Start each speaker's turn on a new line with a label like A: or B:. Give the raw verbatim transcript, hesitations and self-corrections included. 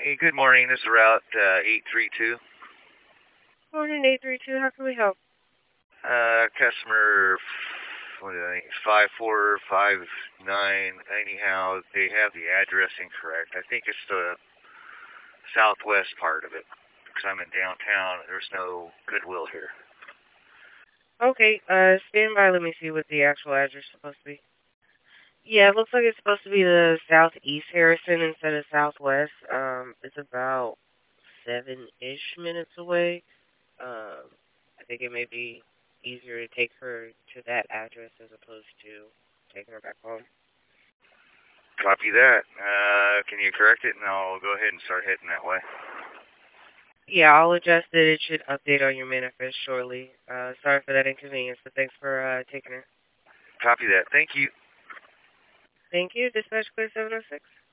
A: Hey, good morning. This is Route uh, eight three two.
B: Morning, eight three two. How can we help?
A: Uh, customer, what do I think, five four five nine. Anyhow, they have the address incorrect. I think it's the southwest part of it. Because I'm in downtown. There's no Goodwill here.
B: Okay, uh, stand by. Let me see what the actual address is supposed to be. Yeah, it looks like it's supposed to be the southeast Harrison instead of southwest. Um, it's about seven-ish minutes away. Um, I think it may be easier to take her to that address as opposed to taking her back home.
A: Copy that. Uh, can you correct it? And I'll go ahead and start heading that way.
B: Yeah, I'll adjust it. It should update on your manifest shortly. Uh, sorry for that inconvenience, but thanks for uh, taking her.
A: Copy that. Thank you.
B: Thank you. Dispatch clear seven oh six.